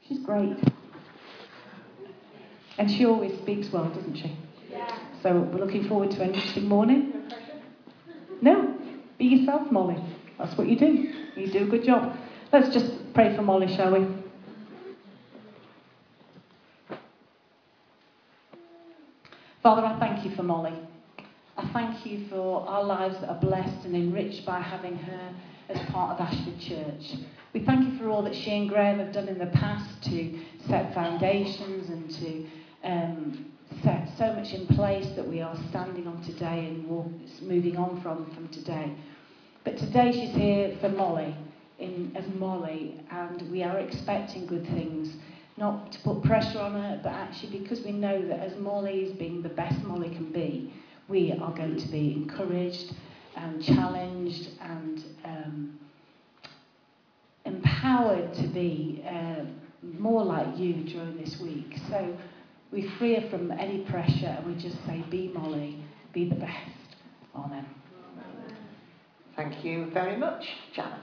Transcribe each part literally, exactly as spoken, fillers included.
She's great. And she always speaks well, doesn't she? Yeah. So we're looking forward to an interesting morning. No, be yourself, Molly. That's what you do. You do a good job. Let's just pray for Molly, shall we? Father, I thank you for Molly. I thank you for our lives that are blessed and enriched by having her as part of Ashford Church. We thank you for all that she and Graham have done in the past to set foundations and to um, set so much in place that we are standing on today and walk, moving on from, from today. But today she's here for Molly, in, as Molly, and we are expecting good things. Not to put pressure on her, but actually because we know that as Molly is being the best Molly can be, we are going to be encouraged and challenged and um, empowered to be uh, more like you during this week. So we free her from any pressure and we just say, be Molly, be the best. Amen. Thank you very much, Janet.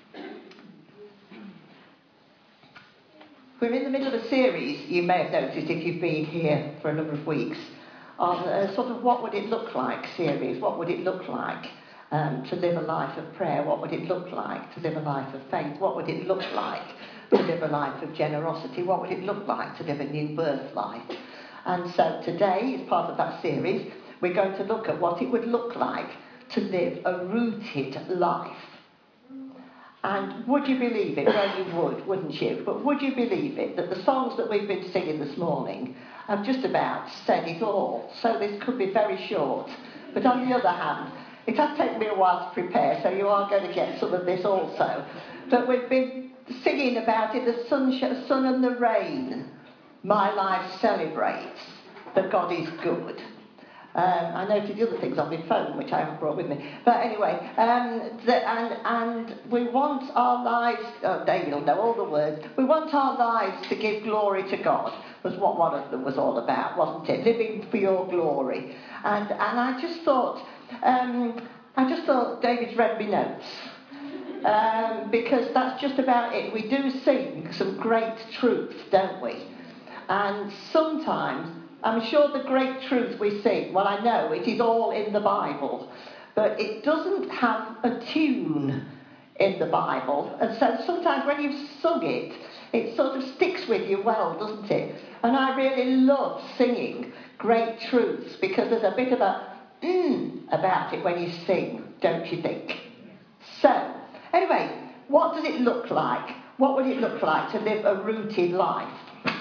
We're in the middle of a series, you may have noticed if you've been here for a number of weeks, on a sort of what would it look like series. What would it look like um, to live a life of prayer? What would it look like to live a life of faith? What would it look like to live a life of generosity? What would it look like to live a new birth life? And so today, as part of that series, we're going to look at what it would look like to live a rooted life. And would you believe it? Well, you would, wouldn't you? But would you believe it that the songs that we've been singing this morning have just about said it all? So this could be very short. But on the other hand, it has taken me a while to prepare, so you are going to get some of this also. But we've been singing about it, the sun, sun and the rain. My life celebrates that God is good. Um, I noted the other things on my phone, which I haven't brought with me. But anyway, um, the, and, and we want our lives, oh, David will know all the words, we want our lives to give glory to God, was what one of them was all about, wasn't it? Living for your glory. And and I just thought, um, I just thought David's read me notes. Um, because that's just about it. We do sing some great truths, don't we? And sometimes, I'm sure the great truth we sing, well, I know it is all in the Bible, but it doesn't have a tune in the Bible. And so sometimes when you've sung it, it sort of sticks with you well, doesn't it? And I really love singing great truths because there's a bit of a mm about it when you sing, don't you think? So, anyway, what does it look like? What would it look like to live a rooted life?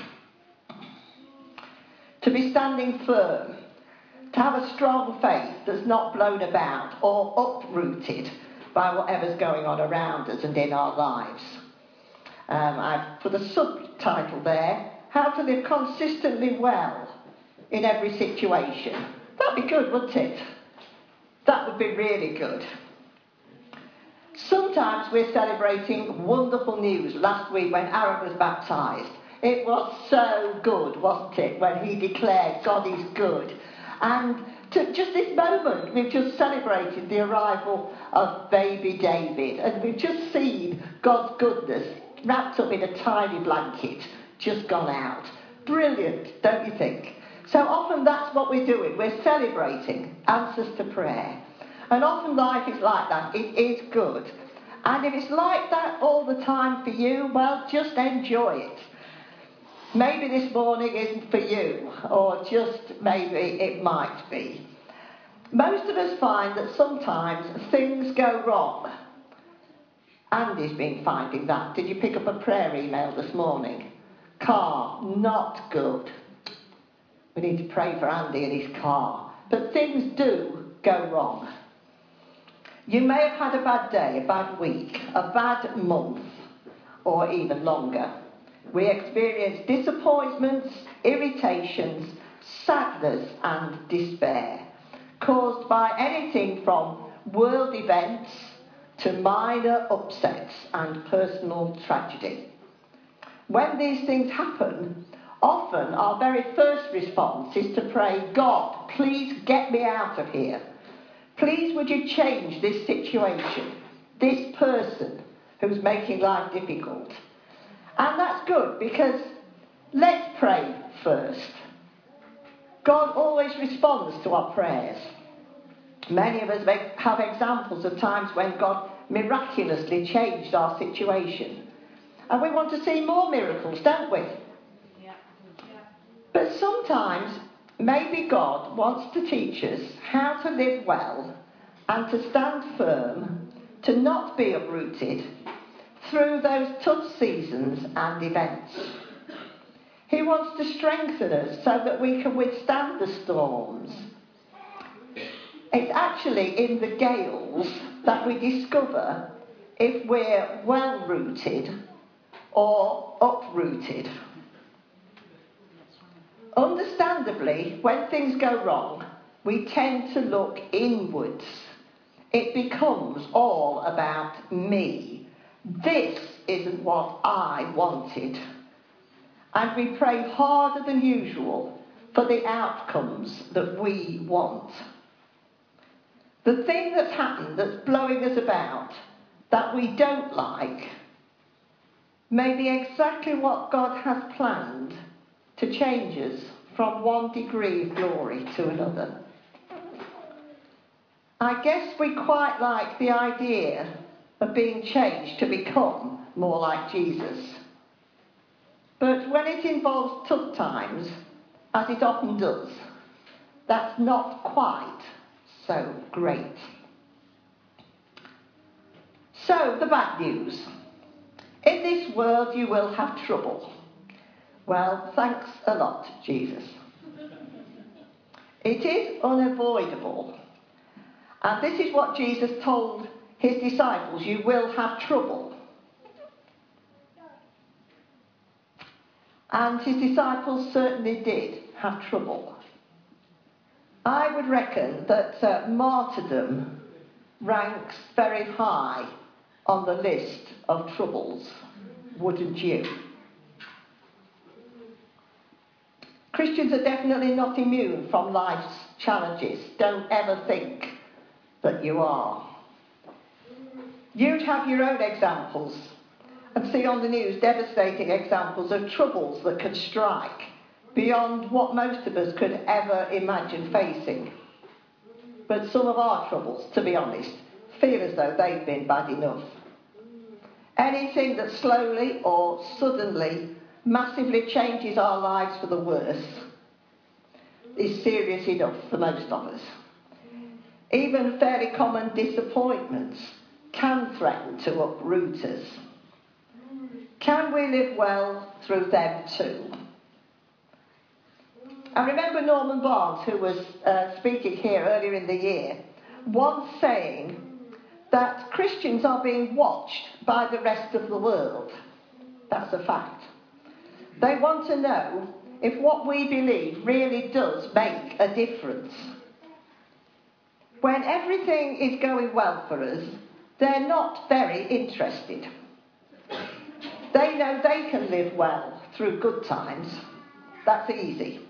To be standing firm, to have a strong faith that's not blown about or uprooted by whatever's going on around us and in our lives. Um, I've put a subtitle there, how to live consistently well in every situation. That'd be good, wouldn't it? That would be really good. Sometimes we're celebrating wonderful news. Last week when Aaron was baptised, it was so good, wasn't it, when he declared God is good. And to just this moment, we've just celebrated the arrival of baby David. And we've just seen God's goodness wrapped up in a tiny blanket, just gone out. Brilliant, don't you think? So often that's what we're doing. We're celebrating answers to prayer. And often life is like that. It is good. And if it's like that all the time for you, well, just enjoy it. Maybe this morning isn't for you, or just maybe it might be. Most of us find that sometimes things go wrong. Andy's been finding that. Did you pick up a prayer email this morning? Car, not good. We need to pray for Andy and his car. But things do go wrong. You may have had a bad day, a bad week, a bad month, or even longer. We experience disappointments, irritations, sadness and despair, caused by anything from world events to minor upsets and personal tragedy. When these things happen, often our very first response is to pray, God, please get me out of here. Please would you change this situation, this person who's making life difficult. And that's that's good, because let's pray first. God always responds to our prayers. Many of us have examples of times when God miraculously changed our situation. And we want to see more miracles, don't we? Yeah. Yeah. But sometimes, maybe God wants to teach us how to live well and to stand firm, to not be uprooted through those tough seasons and events. He wants to strengthen us so that we can withstand the storms. It's actually in the gales that we discover if we're well rooted or uprooted. Understandably, when things go wrong, we tend to look inwards. It becomes all about me. This isn't what I wanted. And we pray harder than usual for the outcomes that we want. The thing that's happened, that's blowing us about, that we don't like, may be exactly what God has planned to change us from one degree of glory to another. I guess we quite like the idea of being changed to become more like Jesus. But when it involves tough times, as it often does, that's not quite so great. So, the bad news. In this world you will have trouble. Well, thanks a lot, Jesus. It is unavoidable. And this is what Jesus told his disciples: you will have trouble. And his disciples certainly did have trouble. I would reckon that uh, martyrdom ranks very high on the list of troubles, wouldn't you? Christians are definitely not immune from life's challenges. Don't ever think that you are. You'd have your own examples and see on the news devastating examples of troubles that could strike beyond what most of us could ever imagine facing. But some of our troubles, to be honest, feel as though they've been bad enough. Anything that slowly or suddenly massively changes our lives for the worse is serious enough for most of us. Even fairly common disappointments can threaten to uproot us. Can we live well through them too? I remember Norman Barnes, who was uh, speaking here earlier in the year, once saying that Christians are being watched by the rest of the world. That's a fact. They want to know if what we believe really does make a difference. When everything is going well for us, they're not very interested. They know they can live well through good times. That's easy.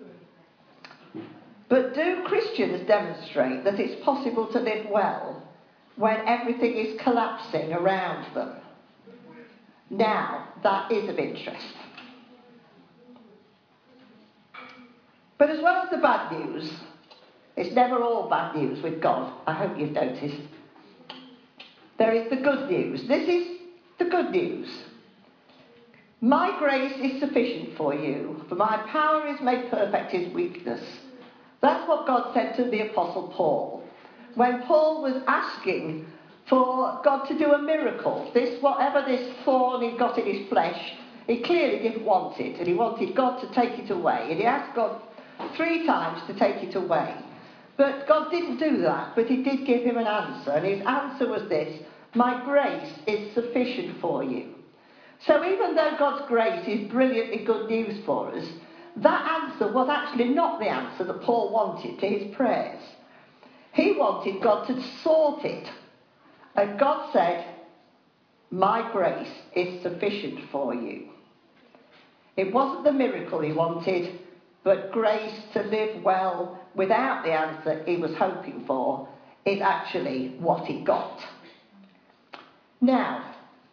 But do Christians demonstrate that it's possible to live well when everything is collapsing around them? Now, that is of interest. But as well as the bad news, it's never all bad news with God. I hope you've noticed. There is the good news. This is the good news. My grace is sufficient for you, for my power is made perfect in weakness. That's what God said to the Apostle Paul. When Paul was asking for God to do a miracle, this whatever this thorn he'd got in his flesh, he clearly didn't want it, and he wanted God to take it away. And he asked God three times to take it away. But God didn't do that, but he did give him an answer, and his answer was this: my grace is sufficient for you. So even though God's grace is brilliantly good news for us, that answer was actually not the answer that Paul wanted to his prayers. He wanted God to sort it. And God said, my grace is sufficient for you. It wasn't the miracle he wanted, but grace to live well without the answer he was hoping for is actually what he got. Now,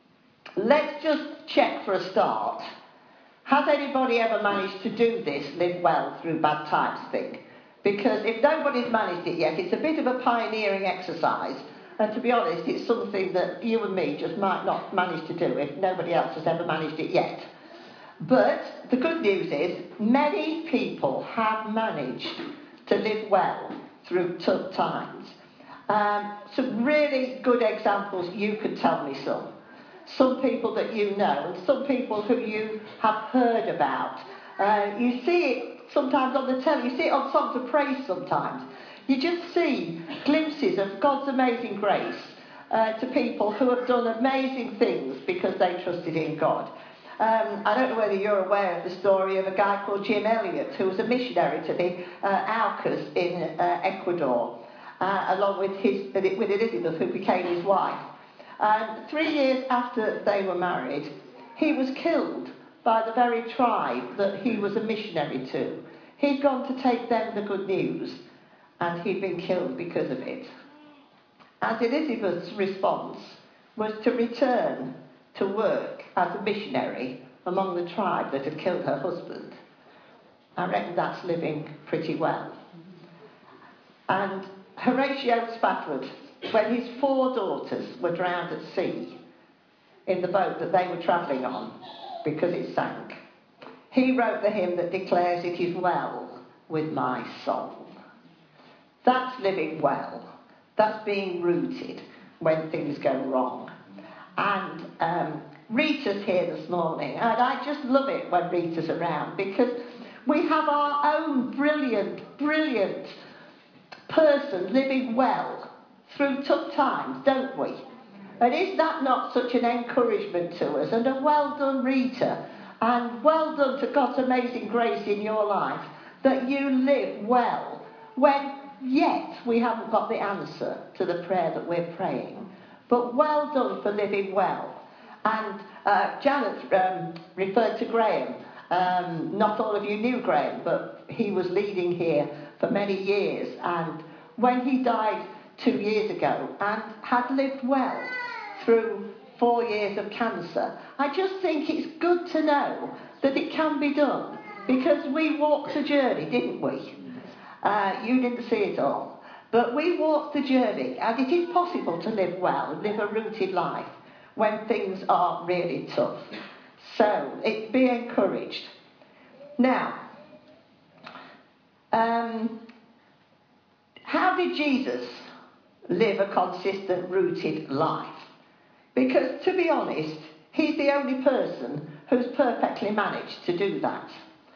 let's just check for a start. Has anybody ever managed to do this, live well through bad times thing? Because if nobody's managed it yet, it's a bit of a pioneering exercise. And to be honest, it's something that you and me just might not manage to do if nobody else has ever managed it yet. But the good news is, many people have managed to live well through tough times. Um, some really good examples, you could tell me some. Some people that you know, and some people who you have heard about. Uh, you see it sometimes on the telly, you see it on songs of praise sometimes. You just see glimpses of God's amazing grace uh, to people who have done amazing things because they trusted in God. Um, I don't know whether you're aware of the story of a guy called Jim Elliot, who was a missionary to the uh, Aucas in uh, Ecuador, uh, along with, his, with Elizabeth, who became his wife. And three years after they were married, he was killed by the very tribe that he was a missionary to. He'd gone to take them the good news, and he'd been killed because of it. And Elizabeth's response was to return to work as a missionary among the tribe that had killed her husband. I reckon that's living pretty well. And Horatio Spafford, when his four daughters were drowned at sea in the boat that they were travelling on because it sank, he wrote the hymn that declares, "It is well with my soul." That's living well. That's being rooted when things go wrong. And um, Rita's here this morning, and I just love it when Rita's around, because we have our own brilliant, brilliant person living well through tough times, don't we? And is that not such an encouragement to us? And a well done, Rita, and well done to God's amazing grace in your life, that you live well when yet we haven't got the answer to the prayer that we're praying. But well done for living well. And uh, Janet um, referred to Graham. Um, not all of you knew Graham, but he was leading here for many years. And when he died two years ago and had lived well through four years of cancer, I just think it's good to know that it can be done, because we walked the journey, didn't we? Uh, you didn't see it all. But we walked the journey, and it is possible to live well and live a rooted life when things are really tough. So, it, be encouraged. Now, um, how did Jesus live a consistent, rooted life? Because, to be honest, he's the only person who's perfectly managed to do that.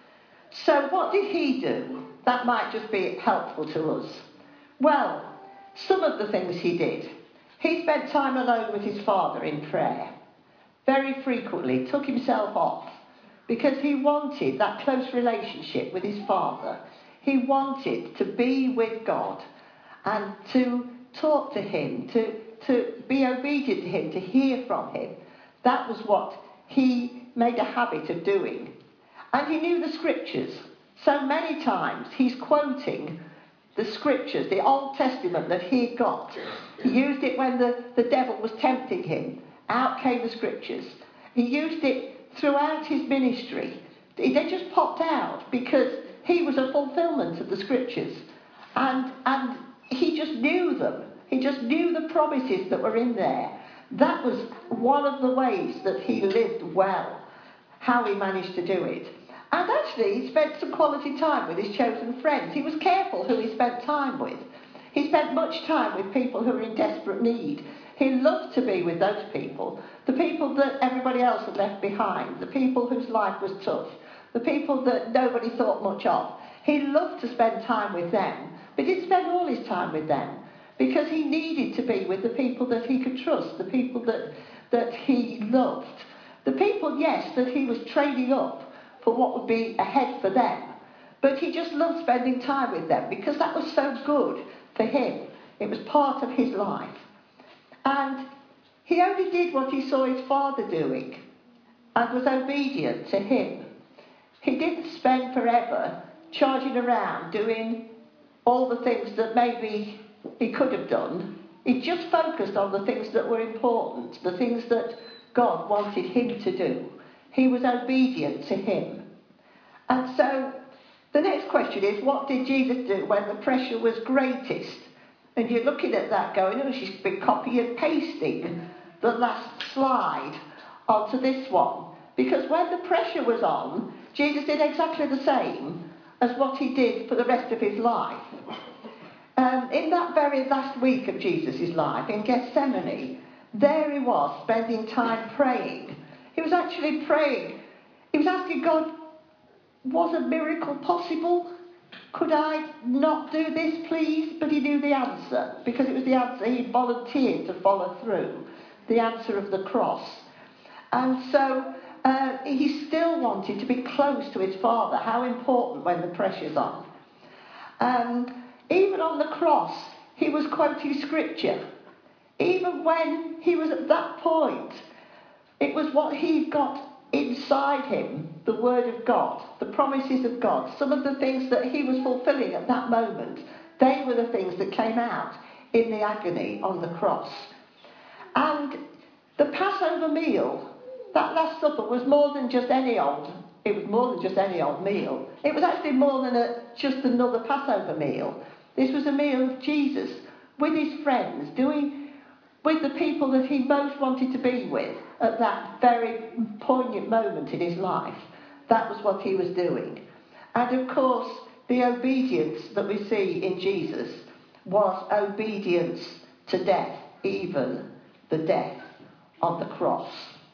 So, what did he do? That might just be helpful to us. Well, some of the things he did. He spent time alone with his Father in prayer. Very frequently took himself off because he wanted that close relationship with his Father. He wanted to be with God and to talk to him, to, to be obedient to him, to hear from him. That was what he made a habit of doing. And he knew the scriptures. So many times he's quoting the scriptures, the Old Testament that he got. He used it when the, the devil was tempting him. Out came the scriptures. He used it throughout his ministry. They just popped out because he was a fulfillment of the scriptures. And, and he just knew them. He just knew the promises that were in there. That was one of the ways that he lived well, how he managed to do it. And actually, he spent some quality time with his chosen friends. He was careful who he spent time with. He spent much time with people who were in desperate need. He loved to be with those people, the people that everybody else had left behind, the people whose life was tough, the people that nobody thought much of. He loved to spend time with them, but he didn't spend all his time with them, because he needed to be with the people that he could trust, the people that, that he loved. The people, yes, that he was training up for what would be ahead for them. But he just loved spending time with them because that was so good for him. It was part of his life. And he only did what he saw his Father doing and was obedient to him. He didn't spend forever charging around doing all the things that maybe he could have done. He just focused on the things that were important, the things that God wanted him to do. He was obedient to him. And so the next question is, what did Jesus do when the pressure was greatest? And you're looking at that going, oh, she's been copy and pasting the last slide onto this one. Because when the pressure was on, Jesus did exactly the same as what he did for the rest of his life. Um, in that very last week of Jesus' life, in Gethsemane, there he was, spending time praying. He was actually praying. He was asking God, was a miracle possible? Could I not do this, please? But he knew the answer, because it was the answer he volunteered to follow through, the answer of the cross. And so uh, he still wanted to be close to his Father. How important when the pressure's on. And even on the cross, he was quoting scripture. Even when he was at that point, it was what he'd got inside him, the word of God, the promises of God, some of the things that he was fulfilling at that moment. They were the things that came out in the agony on the cross. And the Passover meal, that Last Supper, was more than just any old, it was more than just any old meal. It was actually more than a, just another Passover meal. This was a meal of Jesus with his friends, doing with the people that he most wanted to be with at that very poignant moment in his life. That was what he was doing. And of course, the obedience that we see in Jesus was obedience to death, even the death on the cross.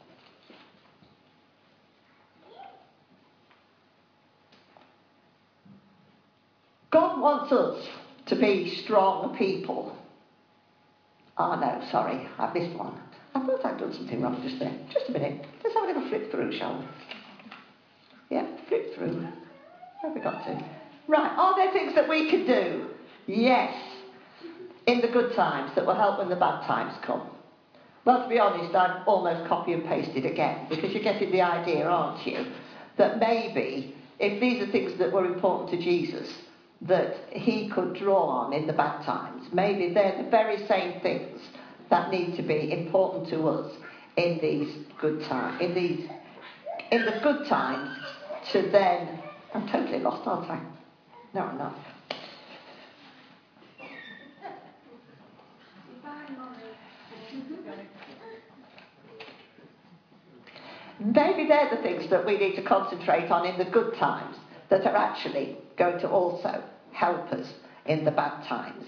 God wants us to be strong people. Oh no, sorry, I missed one. I thought I'd done something wrong just there. Just a minute. Let's have a little flip through, shall we? Yeah, flip through. Where have we got to? Right, are there things that we can do? Yes. In the good times that will help when the bad times come. Well, to be honest, I've almost copy and pasted again, because you're getting the idea, aren't you? That maybe, if these are things that were important to Jesus, that he could draw on in the bad times, maybe they're the very same things that need to be important to us in these good times, in these, in the good times, to then, I'm totally lost, aren't I? No, I'm not. Maybe they're the things that we need to concentrate on in the good times that are actually going to also help us in the bad times.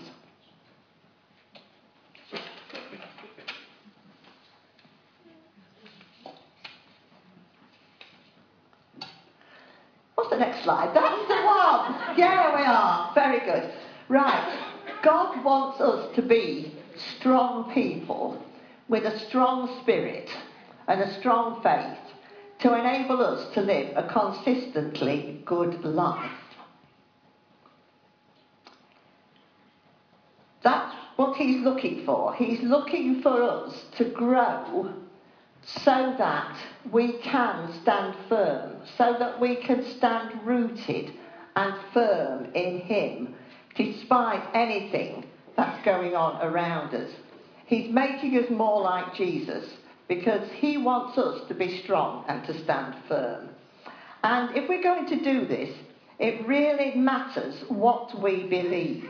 What's the next slide? That's the one! Yeah, we are. Very good. Right. God wants us to be strong people with a strong spirit and a strong faith to enable us to live a consistently good life. That's what he's looking for. He's looking for us to grow so that we can stand firm, so that we can stand rooted and firm in him, despite anything that's going on around us. He's making us more like Jesus, because he wants us to be strong and to stand firm. And if we're going to do this, it really matters what we believe.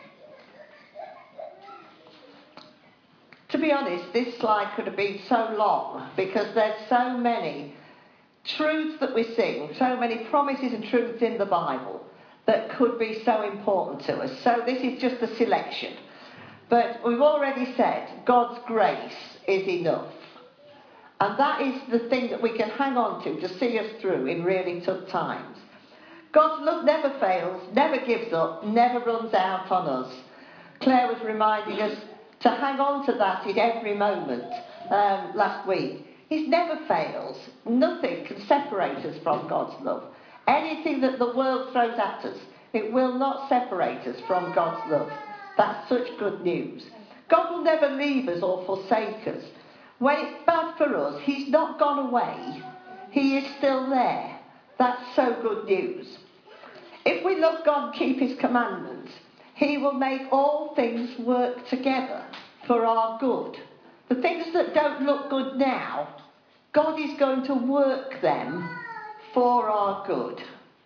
To be honest, this slide could have been so long, because there's so many truths that we sing, so many promises and truths in the Bible that could be so important to us. So this is just a selection. But we've already said God's grace is enough. And that is the thing that we can hang on to to see us through in really tough times. God's love never fails, never gives up, never runs out on us. Claire was reminding us to hang on to that in every moment um, last week. He never fails. Nothing can separate us from God's love. Anything that the world throws at us, it will not separate us from God's love. That's such good news. God will never leave us or forsake us. When it's bad for us, he's not gone away. He is still there. That's so good news. If we love God and keep his commandments, he will make all things work together for our good. The things that don't look good now, God is going to work them for our good.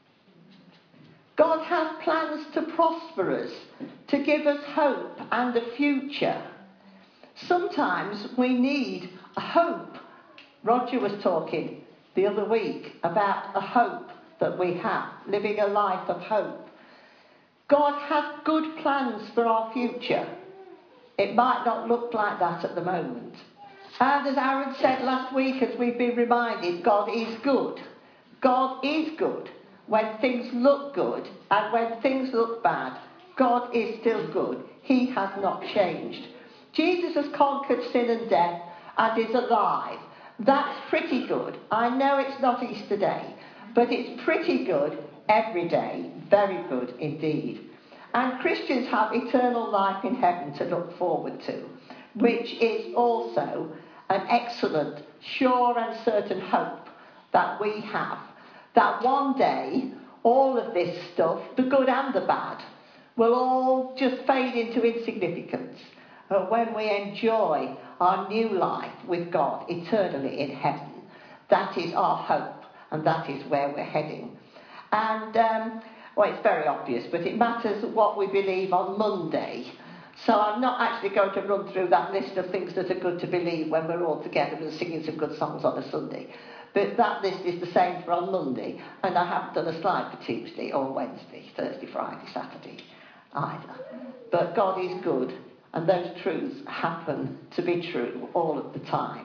God has plans to prosper us, to give us hope and a future. Sometimes we need a hope. Roger was talking the other week about a hope that we have, living a life of hope. God has good plans for our future. It might not look like that at the moment. And as Aaron said last week, as we've been reminded, God is good. God is good. When things look good and when things look bad, God is still good. He has not changed. Jesus has conquered sin and death and is alive. That's pretty good. I know it's not Easter Day, but it's pretty good every day. Very good indeed. And Christians have eternal life in heaven to look forward to, which is also an excellent, sure and certain hope that we have. That one day, all of this stuff, the good and the bad, will all just fade into insignificance uh, when we enjoy our new life with God eternally in heaven. That is our hope, and that is where we're heading. And, um, well, it's very obvious, but it matters what we believe on Monday. So I'm not actually going to run through that list of things that are good to believe when we're all together and singing some good songs on a Sunday. But that list is the same for on Monday, and I haven't done a slide for Tuesday or Wednesday, Thursday, Friday, Saturday either. But God is good, and those truths happen to be true all of the time.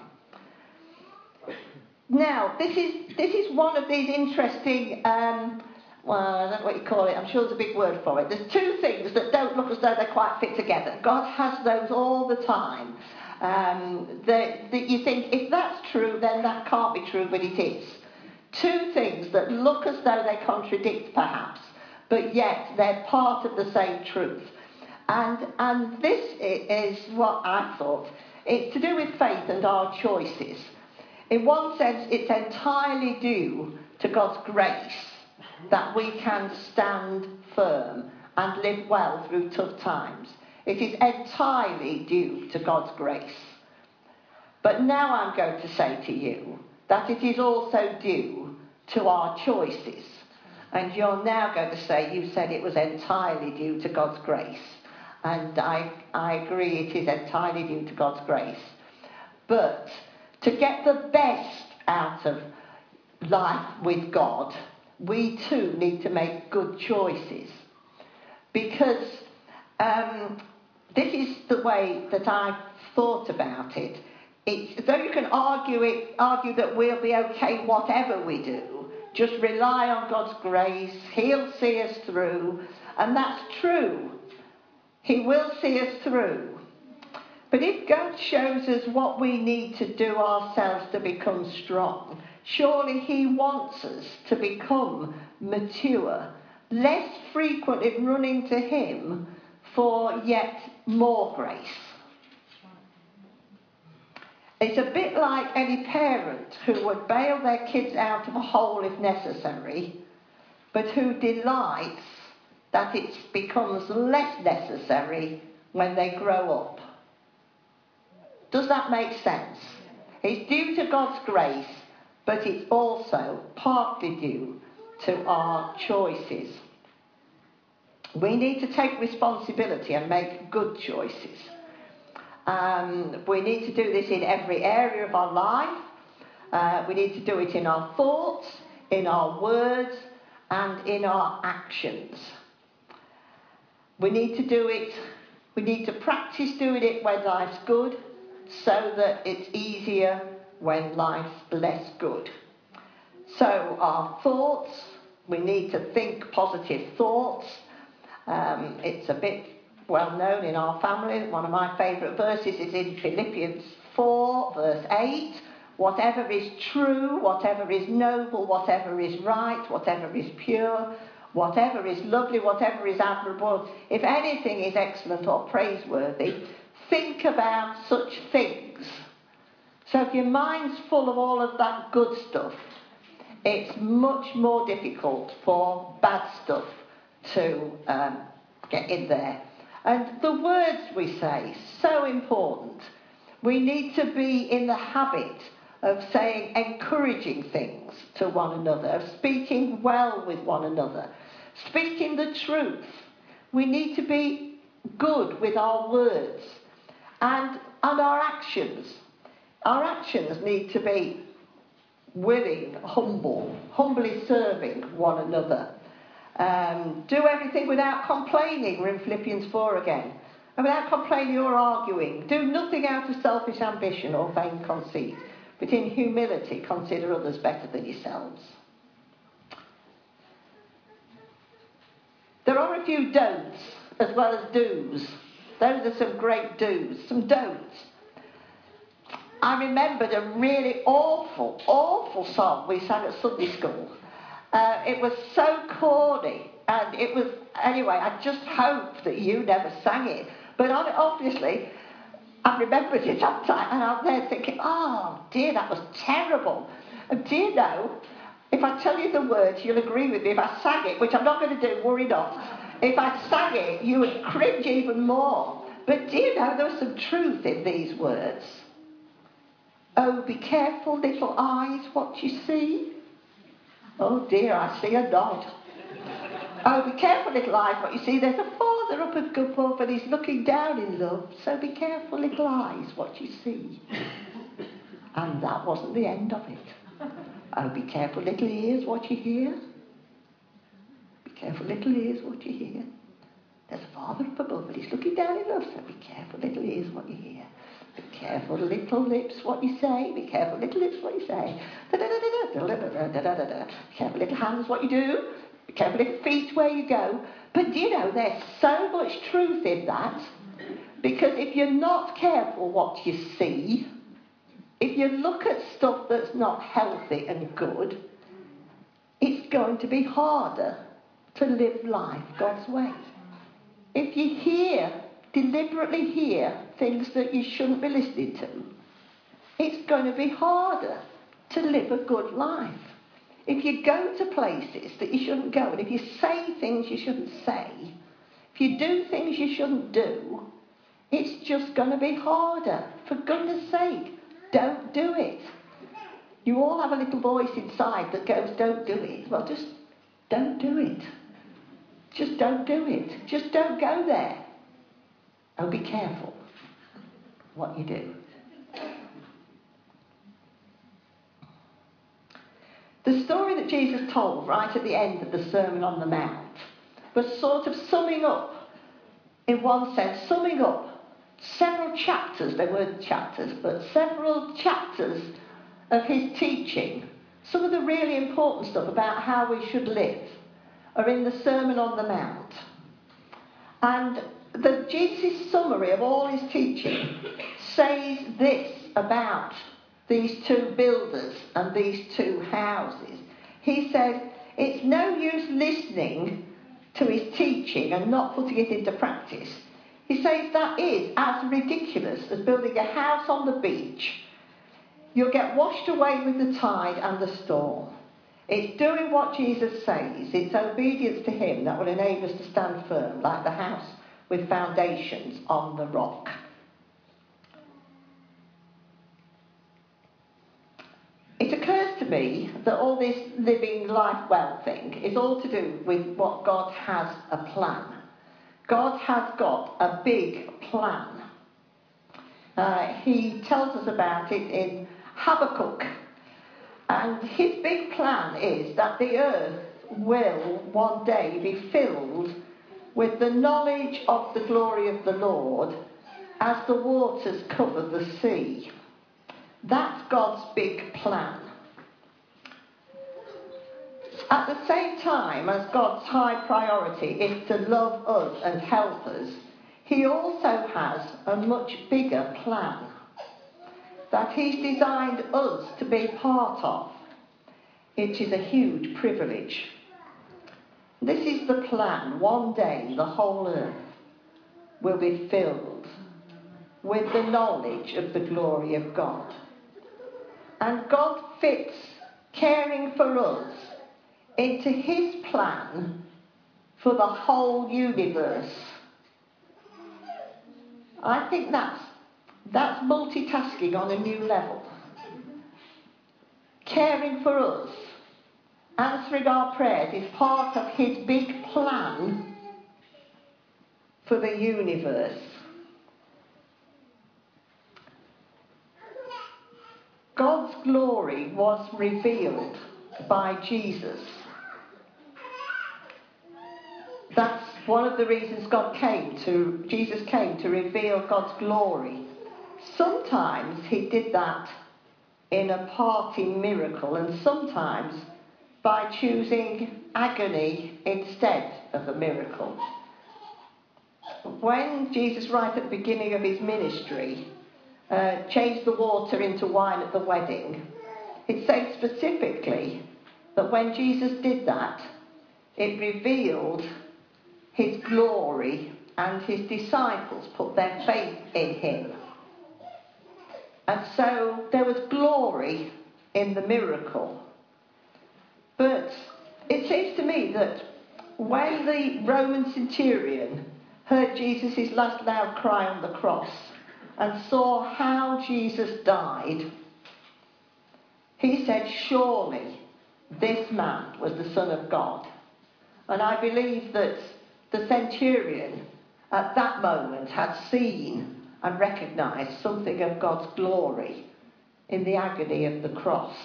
Now, this is this is one of these interesting, um, well, I don't know what you call it, I'm sure there's a big word for it. There's two things that don't look as though they quite fit together. God has those all the time. Um, that, that you think, if that's true, then that can't be true, but it is. Two things that look as though they contradict, perhaps, but yet they're part of the same truth. And, and this is what I thought. It's to do with faith and our choices. In one sense, it's entirely due to God's grace that we can stand firm and live well through tough times. It is entirely due to God's grace. But now I'm going to say to you that it is also due to our choices. And you're now going to say, you said it was entirely due to God's grace. And I, I agree, it is entirely due to God's grace. But to get the best out of life with God, we too need to make good choices. Because um, this is the way that I've thought about it. It's, though you can argue it, argue that we'll be okay whatever we do, just rely on God's grace, He'll see us through, and that's true. He will see us through. But if God shows us what we need to do ourselves to become strong, surely He wants us to become mature, less frequent in running to Him for yet more grace. It's a bit like any parent who would bail their kids out of a hole if necessary, but who delights that it becomes less necessary when they grow up. Does that make sense? It's due to God's grace, but it's also partly due to our choices. We need to take responsibility and make good choices. Um, we need to do this in every area of our life. Uh, we need to do it in our thoughts, in our words, and in our actions. We need to do it, we need to practice doing it when life's good, so that it's easier when life's less good. So our thoughts, we need to think positive thoughts. Um, it's a bit well known in our family. One of my favourite verses is in Philippians four, verse eight. Whatever is true, whatever is noble, whatever is right, whatever is pure, whatever is lovely, whatever is admirable, if anything is excellent or praiseworthy, think about such things. So if your mind's full of all of that good stuff, it's much more difficult for bad stuff to um, get in there. And the words we say, so important. We need to be in the habit of saying encouraging things to one another, of speaking well with one another, speaking the truth. We need to be good with our words and, and our actions. Our actions need to be willing, humble, humbly serving one another. Um, do everything without complaining. We're in Philippians four again. And without complaining or arguing. Do nothing out of selfish ambition or vain conceit, but in humility consider others better than yourselves. There are a few don'ts as well as do's. Those are some great do's. Some don'ts. I remembered a really awful, awful song we sang at Sunday school. Uh, it was so corny, and it was, anyway, I just hope that you never sang it. But obviously, I remembered it that time, and I'm there thinking, oh dear, that was terrible. And do you know, if I tell you the words, you'll agree with me. If I sang it, which I'm not going to do, worry not. If I sang it, you would cringe even more. But do you know, there was some truth in these words. Oh, be careful, little eyes, what you see. Oh dear, I see a nod. Oh, be careful, little eyes, what you see. There's a father up at Guppup and he's looking down in love. So be careful, little eyes, what you see. And that wasn't the end of it. Oh, be careful, little ears, what you hear. Be careful, little ears, what you hear. There's a father up above and he's looking down in love. So be careful, little ears, what you hear. Be careful, little lips, what you say. Be careful, little lips, what you say. Be careful, little hands, what you do. Be careful, little feet, where you go. But do you know, there's so much truth in that. Because if you're not careful what you see, if you look at stuff that's not healthy and good, it's going to be harder to live life God's way. If you hear, deliberately hear things that you shouldn't be listening to, it's going to be harder to live a good life. If you go to places that you shouldn't go, and if you say things you shouldn't say, if you do things you shouldn't do, it's just going to be harder. For goodness sake, don't do it. You all have a little voice inside that goes, don't do it. Well, just don't do it. Just don't do it. Just don't go there. And be careful what you do. The story that Jesus told right at the end of the Sermon on the Mount was sort of summing up, in one sense, summing up several chapters, they weren't chapters, but several chapters of his teaching. Some of the really important stuff about how we should live are in the Sermon on the Mount. And the Jesus' summary of all his teaching says this about these two builders and these two houses. He says, it's no use listening to his teaching and not putting it into practice. He says that is as ridiculous as building a house on the beach. You'll get washed away with the tide and the storm. It's doing what Jesus says. It's obedience to him that will enable us to stand firm, like the house with foundations on the rock. It occurs to me that all this living life well thing is all to do with what God has a plan. God has got a big plan. Uh, he tells us about it in Habakkuk. And his big plan is that the earth will one day be filled with the knowledge of the glory of the Lord as the waters cover the sea. That's God's big plan. At the same time as God's high priority is to love us and help us, he also has a much bigger plan that he's designed us to be part of. It is a huge privilege. This is the plan. One day the whole earth will be filled with the knowledge of the glory of God. And God fits caring for us into his plan for the whole universe. I think that's, that's multitasking on a new level. caring for us, answering our prayers, is part of his big plan for the universe. God's glory was revealed by Jesus. That's one of the reasons God came to, Jesus came to reveal God's glory. Sometimes he did that in a parting miracle, and sometimes by choosing agony instead of a miracle. When Jesus, right at the beginning of his ministry, uh, changed the water into wine at the wedding, it says specifically that when Jesus did that, it revealed his glory, and his disciples put their faith in him. And so there was glory in the miracle. But it seems to me that when the Roman centurion heard Jesus' last loud cry on the cross and saw how Jesus died, he said, surely this man was the Son of God. And I believe that the centurion at that moment had seen and recognised something of God's glory in the agony of the cross.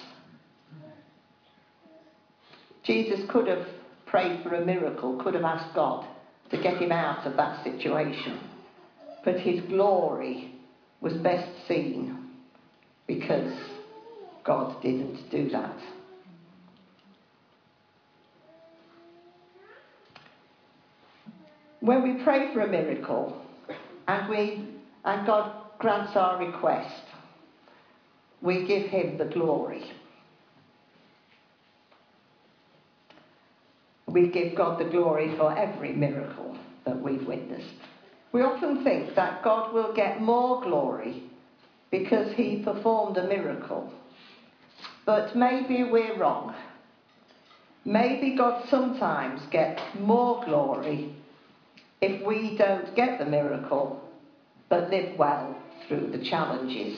Jesus could have prayed for a miracle, could have asked God to get him out of that situation. But his glory was best seen because God didn't do that. When we pray for a miracle and we and God grants our request, we give him the glory. We give God the glory for every miracle that we've witnessed. We often think that God will get more glory because he performed a miracle. But maybe we're wrong. Maybe God sometimes gets more glory if we don't get the miracle, but live well through the challenges.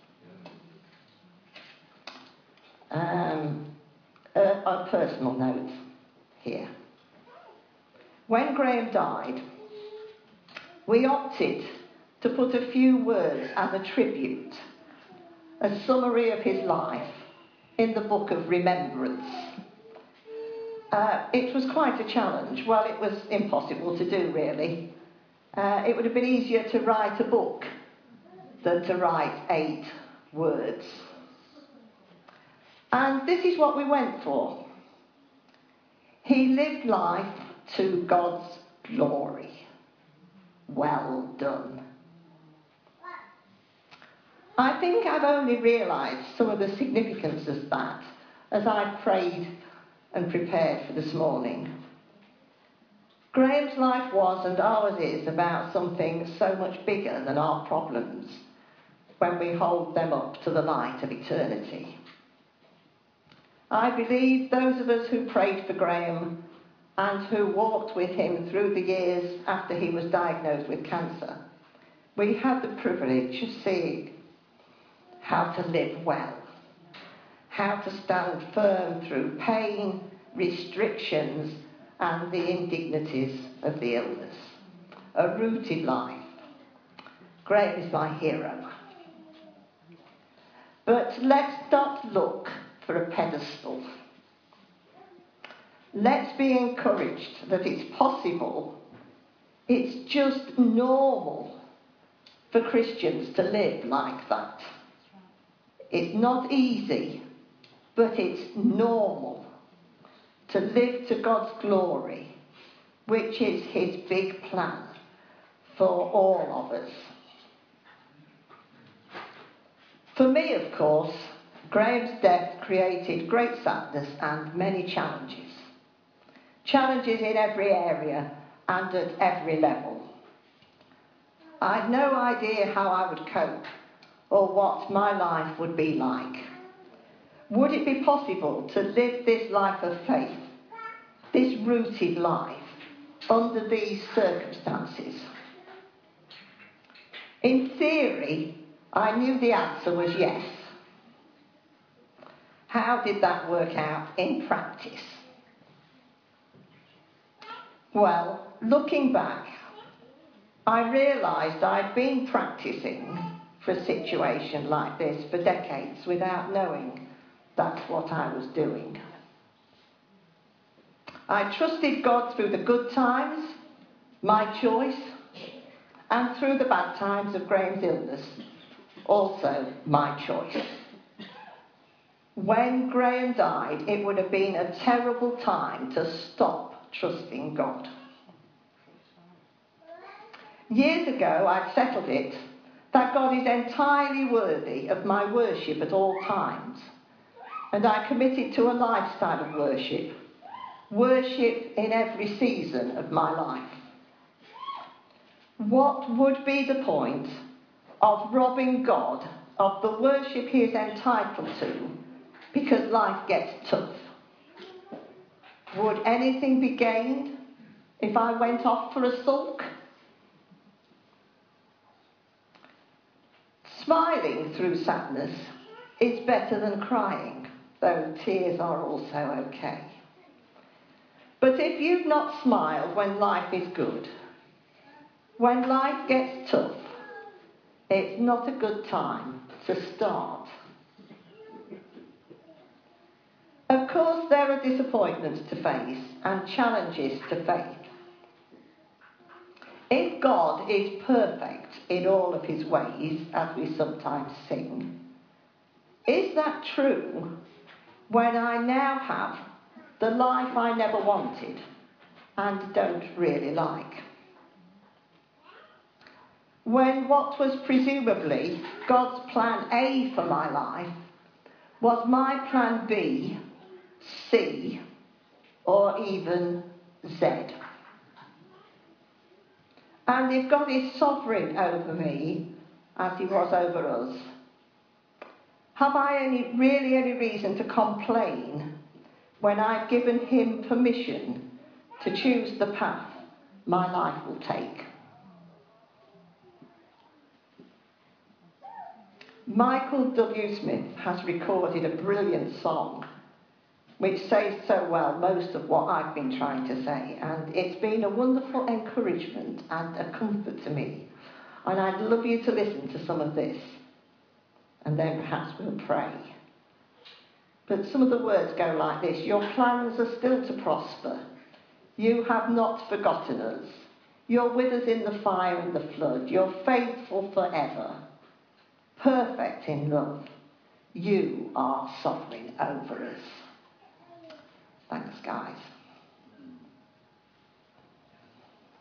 Um, a, a personal note here. When Graham died, we opted to put a few words as a tribute, a summary of his life, in the book of remembrance. Uh, it was quite a challenge. Well, it was impossible to do, really. Uh, it would have been easier to write a book than to write eight words. And this is what we went for. He lived life to God's glory. Well done. I think I've only realised some of the significance of that as I prayed and prepared for this morning. Graham's life was, and ours is, about something so much bigger than our problems when we hold them up to the light of eternity. I believe those of us who prayed for Graham and who walked with him through the years after he was diagnosed with cancer, we had the privilege of seeing how to live well, how to stand firm through pain, restrictions, and the indignities of the illness. A rooted life. Graham is my hero. But let's not look for a pedestal. Let's be encouraged that it's possible, it's just normal for Christians to live like that. It's not easy, but it's normal to live to God's glory, which is his big plan for all of us. For me, of course, Graham's death created great sadness and many challenges. Challenges in every area and at every level. I had no idea how I would cope or what my life would be like. Would it be possible to live this life of faith, this rooted life, under these circumstances? In theory, I knew the answer was yes. How did that work out in practice? Well, looking back, I realised I'd been practising for a situation like this for decades without knowing that's what I was doing. I trusted God through the good times, my choice, and through the bad times of Graham's illness, also my choice. When Graham died, it would have been a terrible time to stop trusting God. Years ago, I settled it that God is entirely worthy of my worship at all times, and I committed to a lifestyle of worship, worship in every season of my life. What would be the point of robbing God of the worship he is entitled to because life gets tough? Would anything be gained if I went off for a sulk? Smiling through sadness is better than crying, though tears are also okay. But if you've not smiled when life is good, when life gets tough, it's not a good time to start. Of course, there are disappointments to face and challenges to faith. If God is perfect in all of his ways, as we sometimes sing, is that true when I now have the life I never wanted and don't really like? When what was presumably God's plan A for my life was my plan B, C, or even Z? And if God is sovereign over me, as he was over us, have I any, really any reason to complain when I've given him permission to choose the path my life will take? Michael W. Smith has recorded a brilliant song which says so well most of what I've been trying to say, and it's been a wonderful encouragement and a comfort to me. And I'd love you to listen to some of this, and then perhaps we'll pray. But some of the words go like this: your plans are still to prosper. You have not forgotten us. You're with us in the fire and the flood. You're faithful forever, perfect in love. You are sovereign over us. Thanks, guys.